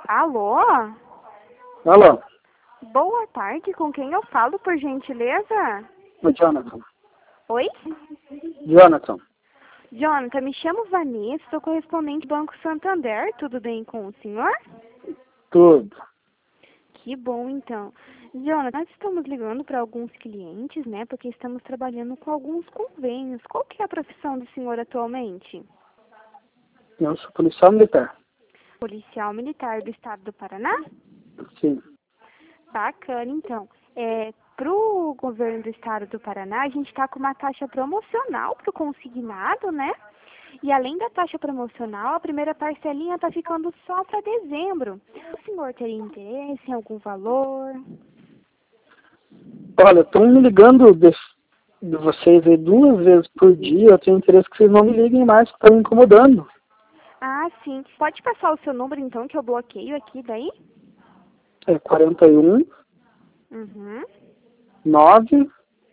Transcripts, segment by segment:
Alô? Alô? Boa tarde, com quem eu falo, por gentileza? O Jonathan. Oi? Jonathan. Jonathan, me chamo Vanessa, sou correspondente do Banco Santander, tudo bem com o senhor? Tudo. Que bom, então. Jonathan, nós estamos ligando para alguns clientes, né, porque estamos trabalhando com alguns convênios. Qual que é a profissão do senhor atualmente? Eu sou policial militar. Policial militar do estado do Paraná? Sim. Bacana, então. Para o governo do estado do Paraná, a gente está com uma taxa promocional para o consignado, né? E além da taxa promocional, a primeira parcelinha está ficando só para dezembro. O senhor teria interesse em algum valor? Olha, estão me ligando de vocês aí 2 vezes por dia. Eu tenho interesse que vocês não me liguem mais, que estão me incomodando. Ah, sim. Pode passar o seu número, então, que eu bloqueio aqui daí? É 41 Uhum. 9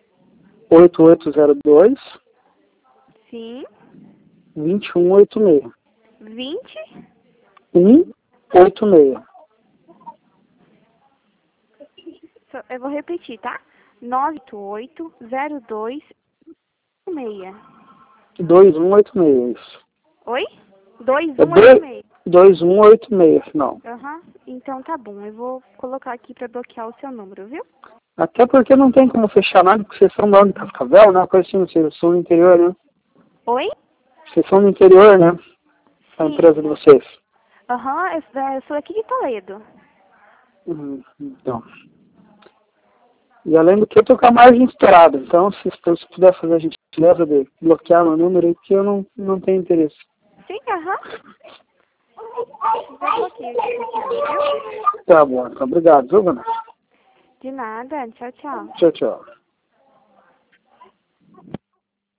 8802 Sim. 2186. 20? 186. Eu vou repetir, tá? 988-02-6. 2186, isso. Oi? É 2186. 2186, final. Aham. Então tá bom. Eu vou colocar aqui pra bloquear o seu número, viu? Até porque não tem como fechar nada, porque vocês são lá de Cascavel, né? Coisa assim, vocês são do interior, né? Oi? Vocês são do interior, né? A Sim. empresa de vocês. Aham. Eu sou aqui de Toledo. Então. E além do que, eu tô com a margem estourada. Então, se puder fazer a gentileza de bloquear meu número aí, porque eu não tenho interesse. Sim, aham. Já bloqueei aqui, viu? Tá bom, então, obrigado, viu, Vanessa? De nada. Tchau, tchau. Tchau, tchau.